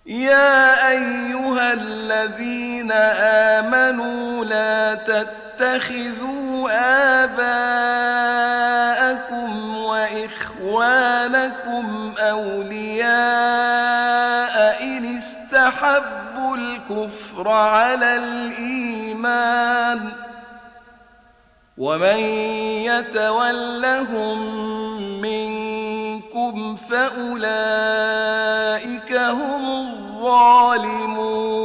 يا أيها الذين آمنوا لا تتخذوا آباءكم وإخوانكم أولياء إن استحبوا الكفر على الإيمان ومن يتولهم منكم فأولئك هم الظالمون.